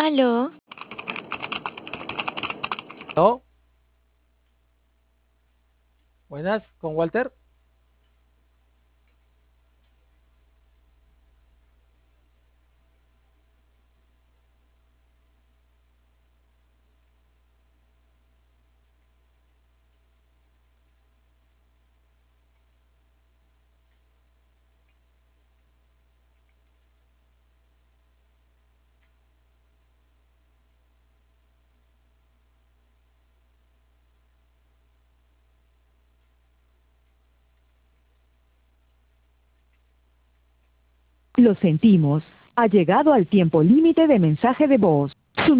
Aló, ¿No? Buenas, con Walter. Lo sentimos. Ha llegado al tiempo límite de mensaje de voz.